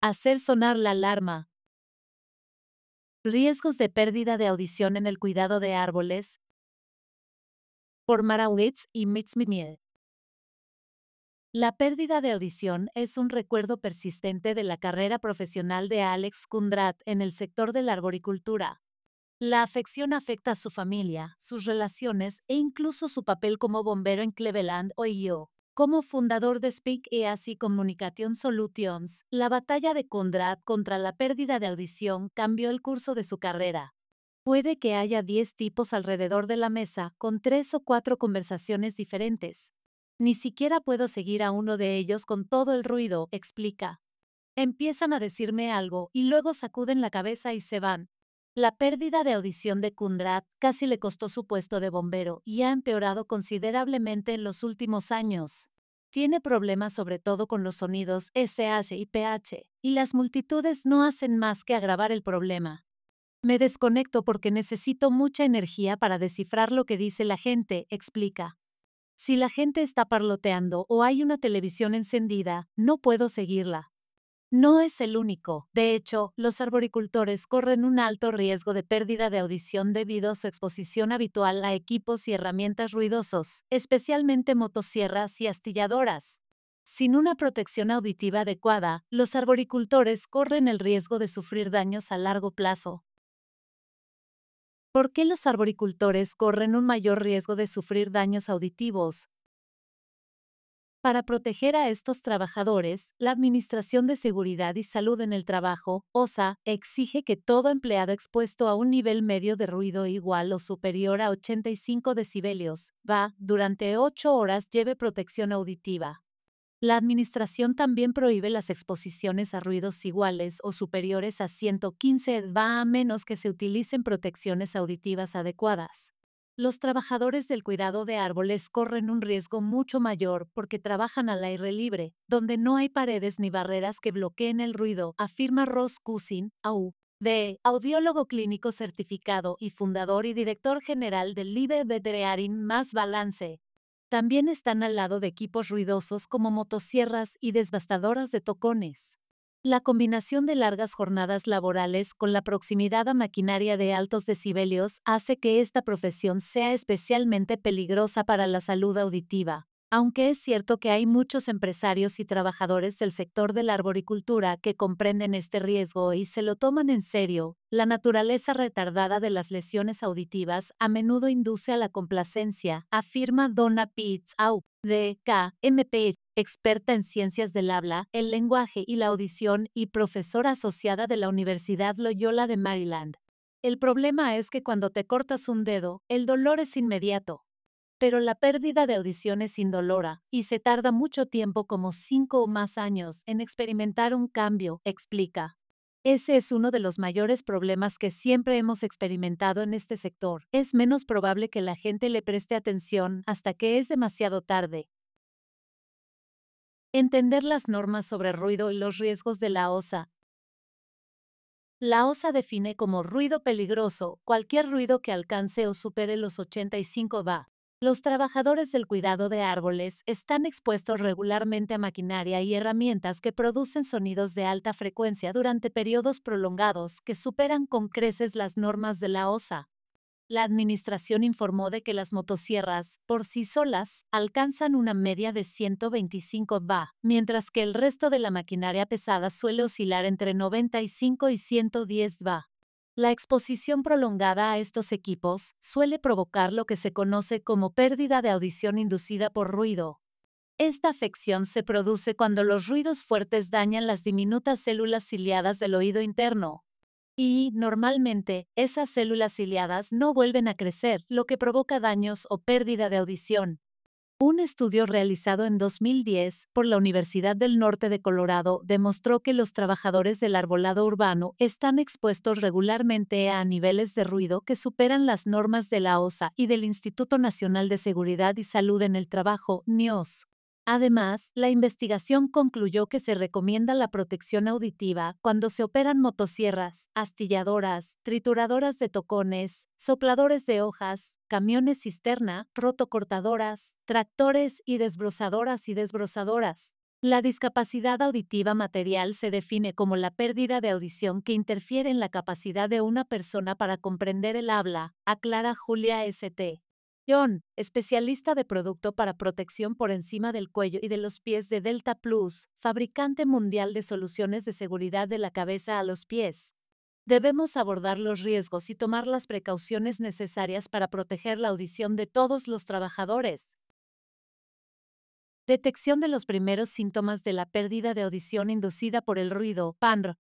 Hacer sonar la alarma. Riesgos de pérdida de audición en el cuidado de árboles. Por Marowitz y Mitzmiel. La pérdida de audición es un recuerdo persistente de la carrera profesional de Alex Kundrat en el sector de la arboricultura. La afección afecta a su familia, sus relaciones e incluso su papel como bombero en Cleveland, Ohio. Como fundador de Speak Easy Communication Solutions, la batalla de Kundrat contra la pérdida de audición cambió el curso de su carrera. Puede que haya 10 tipos alrededor de la mesa con 3 o 4 conversaciones diferentes. Ni siquiera puedo seguir a uno de ellos con todo el ruido, explica. Empiezan a decirme algo y luego sacuden la cabeza y se van. La pérdida de audición de Kundrat casi le costó su puesto de bombero y ha empeorado considerablemente en los últimos años. Tiene problemas sobre todo con los sonidos SH y PH, y las multitudes no hacen más que agravar el problema. Me desconecto porque necesito mucha energía para descifrar lo que dice la gente, explica. Si la gente está parloteando o hay una televisión encendida, no puedo seguirla. No es el único. De hecho, los arboricultores corren un alto riesgo de pérdida de audición debido a su exposición habitual a equipos y herramientas ruidosos, especialmente motosierras y astilladoras. Sin una protección auditiva adecuada, los arboricultores corren el riesgo de sufrir daños a largo plazo. ¿Por qué los arboricultores corren un mayor riesgo de sufrir daños auditivos? Para proteger a estos trabajadores, la Administración de Seguridad y Salud en el Trabajo, OSA, exige que todo empleado expuesto a un nivel medio de ruido igual o superior a 85 decibelios, durante 8 horas lleve protección auditiva. La Administración también prohíbe las exposiciones a ruidos iguales o superiores a 115 a menos que se utilicen protecciones auditivas adecuadas. Los trabajadores del cuidado de árboles corren un riesgo mucho mayor porque trabajan al aire libre, donde no hay paredes ni barreras que bloqueen el ruido, afirma Ross Cousin, audiólogo clínico certificado y fundador y director general del Live Veterinarian Mass Balance. También están al lado de equipos ruidosos como motosierras y devastadoras de tocones. La combinación de largas jornadas laborales con la proximidad a maquinaria de altos decibelios hace que esta profesión sea especialmente peligrosa para la salud auditiva. Aunque es cierto que hay muchos empresarios y trabajadores del sector de la arboricultura que comprenden este riesgo y se lo toman en serio, la naturaleza retardada de las lesiones auditivas a menudo induce a la complacencia, afirma Donna Pitts, de KMP, experta en ciencias del habla, el lenguaje y la audición y profesora asociada de la Universidad Loyola de Maryland. El problema es que cuando te cortas un dedo, el dolor es inmediato. Pero la pérdida de audición es indolora y se tarda mucho tiempo, como 5 o más años, en experimentar un cambio, explica. Ese es uno de los mayores problemas que siempre hemos experimentado en este sector. Es menos probable que la gente le preste atención hasta que es demasiado tarde. Entender las normas sobre ruido y los riesgos de la OSA. La OSA define como ruido peligroso cualquier ruido que alcance o supere los 85 dB. Los trabajadores del cuidado de árboles están expuestos regularmente a maquinaria y herramientas que producen sonidos de alta frecuencia durante periodos prolongados que superan con creces las normas de la OSA. La administración informó de que las motosierras, por sí solas, alcanzan una media de 125 dB, mientras que el resto de la maquinaria pesada suele oscilar entre 95 y 110 dB. La exposición prolongada a estos equipos suele provocar lo que se conoce como pérdida de audición inducida por ruido. Esta afección se produce cuando los ruidos fuertes dañan las diminutas células ciliadas del oído interno. Y, normalmente, esas células ciliadas no vuelven a crecer, lo que provoca daños o pérdida de audición. Un estudio realizado en 2010 por la Universidad del Norte de Colorado demostró que los trabajadores del arbolado urbano están expuestos regularmente a niveles de ruido que superan las normas de la OSA y del Instituto Nacional de Seguridad y Salud en el Trabajo, NIOS. Además, la investigación concluyó que se recomienda la protección auditiva cuando se operan motosierras, astilladoras, trituradoras de tocones, sopladores de hojas, camiones cisterna, rotocortadoras, tractores y desbrozadoras. La discapacidad auditiva material se define como la pérdida de audición que interfiere en la capacidad de una persona para comprender el habla, aclara Julia St. John, especialista de producto para protección por encima del cuello y de los pies de Delta Plus, fabricante mundial de soluciones de seguridad de la cabeza a los pies. Debemos abordar los riesgos y tomar las precauciones necesarias para proteger la audición de todos los trabajadores. Detección de los primeros síntomas de la pérdida de audición inducida por el ruido, PANR.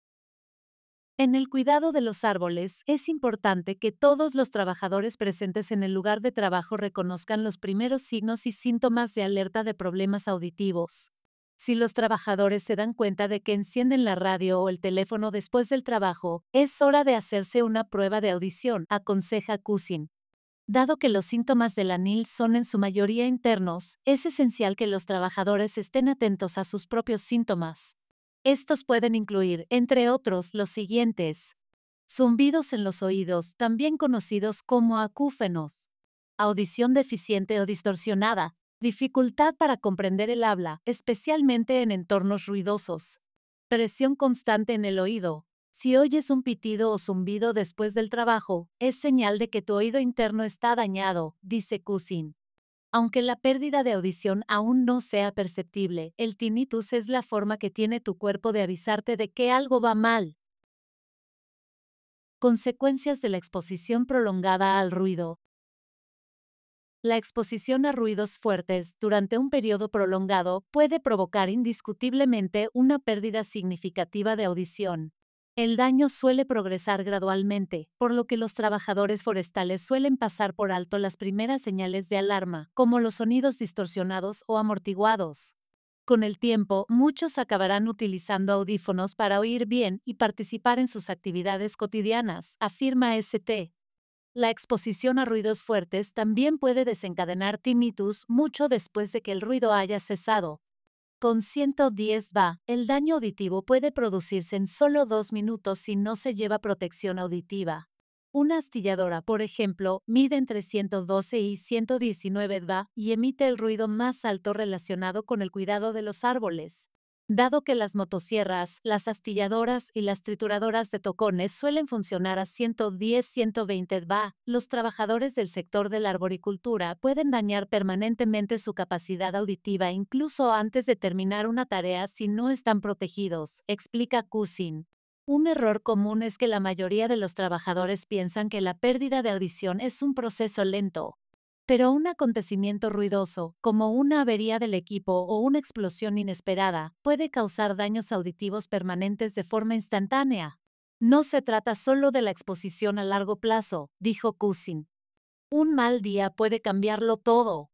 En el cuidado de los árboles, es importante que todos los trabajadores presentes en el lugar de trabajo reconozcan los primeros signos y síntomas de alerta de problemas auditivos. Si los trabajadores se dan cuenta de que encienden la radio o el teléfono después del trabajo, es hora de hacerse una prueba de audición, aconseja Cousin. Dado que los síntomas de la NIL son en su mayoría internos, es esencial que los trabajadores estén atentos a sus propios síntomas. Estos pueden incluir, entre otros, los siguientes: zumbidos en los oídos, también conocidos como acúfenos; audición deficiente o distorsionada, dificultad para comprender el habla, especialmente en entornos ruidosos; presión constante en el oído. Si oyes un pitido o zumbido después del trabajo, es señal de que tu oído interno está dañado, dice Cousin. Aunque la pérdida de audición aún no sea perceptible, el tinnitus es la forma que tiene tu cuerpo de avisarte de que algo va mal. Consecuencias de la exposición prolongada al ruido. La exposición a ruidos fuertes durante un periodo prolongado puede provocar indiscutiblemente una pérdida significativa de audición. El daño suele progresar gradualmente, por lo que los trabajadores forestales suelen pasar por alto las primeras señales de alarma, como los sonidos distorsionados o amortiguados. Con el tiempo, muchos acabarán utilizando audífonos para oír bien y participar en sus actividades cotidianas, afirma St. La exposición a ruidos fuertes también puede desencadenar tinnitus mucho después de que el ruido haya cesado. Con 110 Va, el daño auditivo puede producirse en solo 2 minutos si no se lleva protección auditiva. Una astilladora, por ejemplo, mide entre 112 y 119 Va y emite el ruido más alto relacionado con el cuidado de los árboles. Dado que las motosierras, las astilladoras y las trituradoras de tocones suelen funcionar a 110-120 Va, los trabajadores del sector de la arboricultura pueden dañar permanentemente su capacidad auditiva incluso antes de terminar una tarea si no están protegidos, explica Cousin. Un error común es que la mayoría de los trabajadores piensan que la pérdida de audición es un proceso lento. Pero un acontecimiento ruidoso, como una avería del equipo o una explosión inesperada, puede causar daños auditivos permanentes de forma instantánea. No se trata solo de la exposición a largo plazo, dijo Cousin. Un mal día puede cambiarlo todo.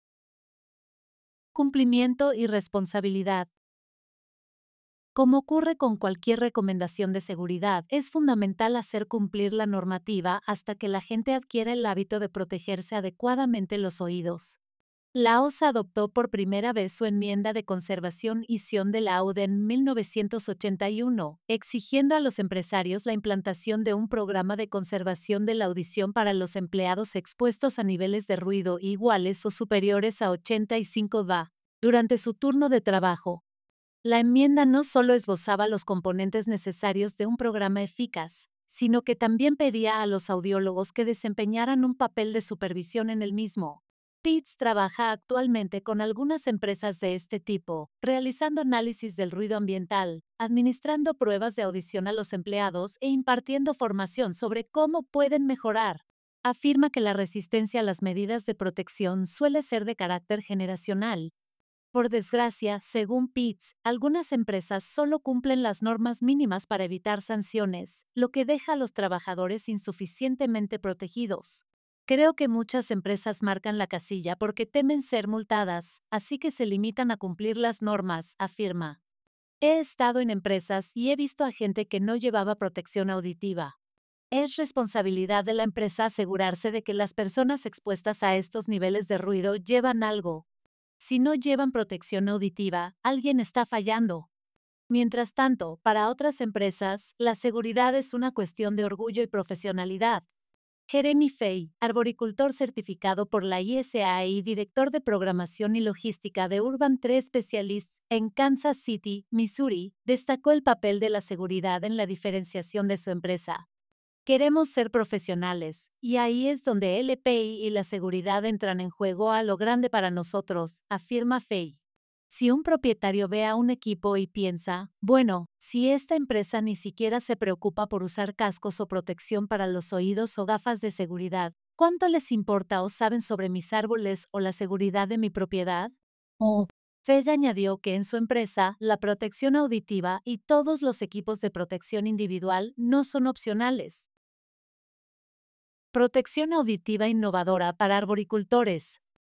Cumplimiento y responsabilidad. Como ocurre con cualquier recomendación de seguridad, es fundamental hacer cumplir la normativa hasta que la gente adquiera el hábito de protegerse adecuadamente los oídos. La OSA adoptó por primera vez su enmienda de conservación y Sion de la AUD en 1981, exigiendo a los empresarios la implantación de un programa de conservación de la audición para los empleados expuestos a niveles de ruido iguales o superiores a 85 dB durante su turno de trabajo. La enmienda no solo esbozaba los componentes necesarios de un programa eficaz, sino que también pedía a los audiólogos que desempeñaran un papel de supervisión en el mismo. Pitts trabaja actualmente con algunas empresas de este tipo, realizando análisis del ruido ambiental, administrando pruebas de audición a los empleados e impartiendo formación sobre cómo pueden mejorar. Afirma que la resistencia a las medidas de protección suele ser de carácter generacional. Por desgracia, según Pitts, algunas empresas solo cumplen las normas mínimas para evitar sanciones, lo que deja a los trabajadores insuficientemente protegidos. Creo que muchas empresas marcan la casilla porque temen ser multadas, así que se limitan a cumplir las normas, afirma. He estado en empresas y he visto a gente que no llevaba protección auditiva. Es responsabilidad de la empresa asegurarse de que las personas expuestas a estos niveles de ruido llevan algo. Si no llevan protección auditiva, alguien está fallando. Mientras tanto, para otras empresas, la seguridad es una cuestión de orgullo y profesionalidad. Jeremy Fay, arboricultor certificado por la ISA y director de programación y logística de Urban Tree Specialists en Kansas City, Missouri, destacó el papel de la seguridad en la diferenciación de su empresa. Queremos ser profesionales, y ahí es donde el EPI y la seguridad entran en juego a lo grande para nosotros, afirma Fay. Si un propietario ve a un equipo y piensa, bueno, si esta empresa ni siquiera se preocupa por usar cascos o protección para los oídos o gafas de seguridad, ¿cuánto les importa o saben sobre mis árboles o la seguridad de mi propiedad? Oh. Fay añadió que en su empresa, la protección auditiva y todos los equipos de protección individual no son opcionales. Protección auditiva innovadora para arboricultores.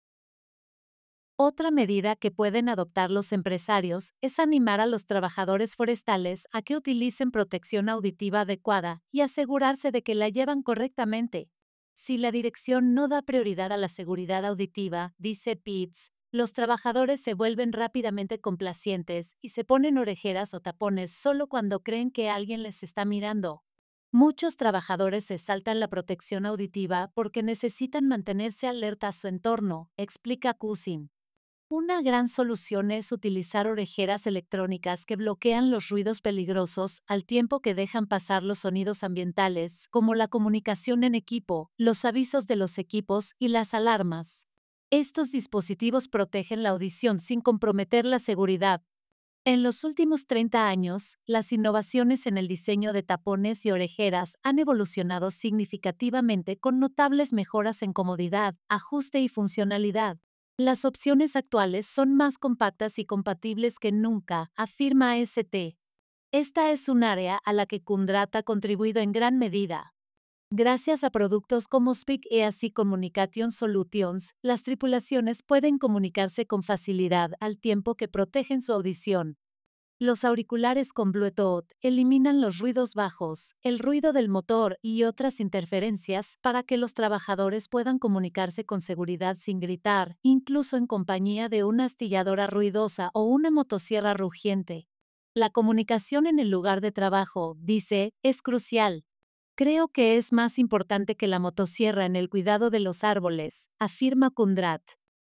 Otra medida que pueden adoptar los empresarios es animar a los trabajadores forestales a que utilicen protección auditiva adecuada y asegurarse de que la llevan correctamente. Si la dirección no da prioridad a la seguridad auditiva, dice Pitts, los trabajadores se vuelven rápidamente complacientes y se ponen orejeras o tapones solo cuando creen que alguien les está mirando. Muchos trabajadores se saltan la protección auditiva porque necesitan mantenerse alerta a su entorno, explica Cousin. Una gran solución es utilizar orejeras electrónicas que bloquean los ruidos peligrosos al tiempo que dejan pasar los sonidos ambientales, como la comunicación en equipo, los avisos de los equipos y las alarmas. Estos dispositivos protegen la audición sin comprometer la seguridad. En los últimos 30 años, las innovaciones en el diseño de tapones y orejeras han evolucionado significativamente con notables mejoras en comodidad, ajuste y funcionalidad. Las opciones actuales son más compactas y compatibles que nunca, afirma ST. Esta es un área a la que Kundrat ha contribuido en gran medida. Gracias a productos como Speak Easy Communication Solutions, las tripulaciones pueden comunicarse con facilidad al tiempo que protegen su audición. Los auriculares con Bluetooth eliminan los ruidos bajos, el ruido del motor y otras interferencias para que los trabajadores puedan comunicarse con seguridad sin gritar, incluso en compañía de una astilladora ruidosa o una motosierra rugiente. La comunicación en el lugar de trabajo, dice, es crucial. Creo que es más importante que la motosierra en el cuidado de los árboles, afirma Kundrat.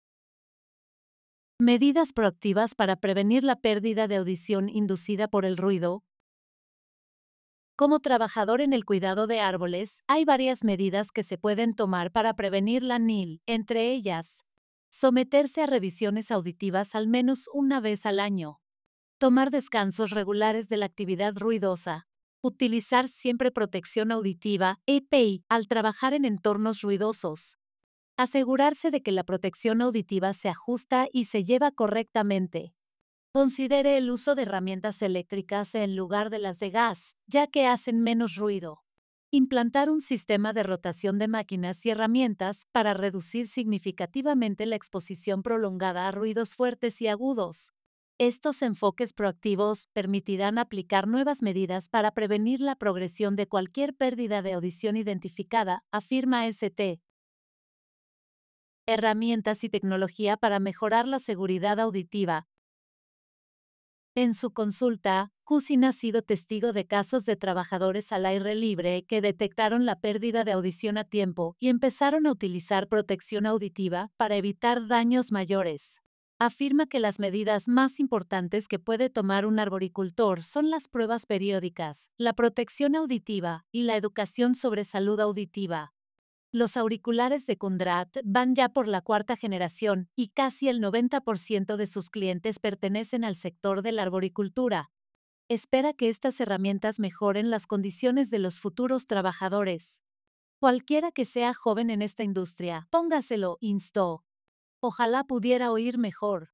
Medidas proactivas para prevenir la pérdida de audición inducida por el ruido. Como trabajador en el cuidado de árboles, hay varias medidas que se pueden tomar para prevenir la NIL, entre ellas, someterse a revisiones auditivas al menos una vez al año, tomar descansos regulares de la actividad ruidosa, utilizar siempre protección auditiva, EPI, al trabajar en entornos ruidosos. Asegurarse de que la protección auditiva se ajusta y se lleva correctamente. Considere el uso de herramientas eléctricas en lugar de las de gas, ya que hacen menos ruido. Implantar un sistema de rotación de máquinas y herramientas para reducir significativamente la exposición prolongada a ruidos fuertes y agudos. Estos enfoques proactivos permitirán aplicar nuevas medidas para prevenir la progresión de cualquier pérdida de audición identificada, afirma ST. Herramientas y tecnología para mejorar la seguridad auditiva. En su consulta, Cousin ha sido testigo de casos de trabajadores al aire libre que detectaron la pérdida de audición a tiempo y empezaron a utilizar protección auditiva para evitar daños mayores. Afirma que las medidas más importantes que puede tomar un arboricultor son las pruebas periódicas, la protección auditiva y la educación sobre salud auditiva. Los auriculares de Kundrat van ya por la cuarta generación y casi el 90% de sus clientes pertenecen al sector de la arboricultura. Espera que estas herramientas mejoren las condiciones de los futuros trabajadores. Cualquiera que sea joven en esta industria, póngaselo, instó. Ojalá pudiera oír mejor.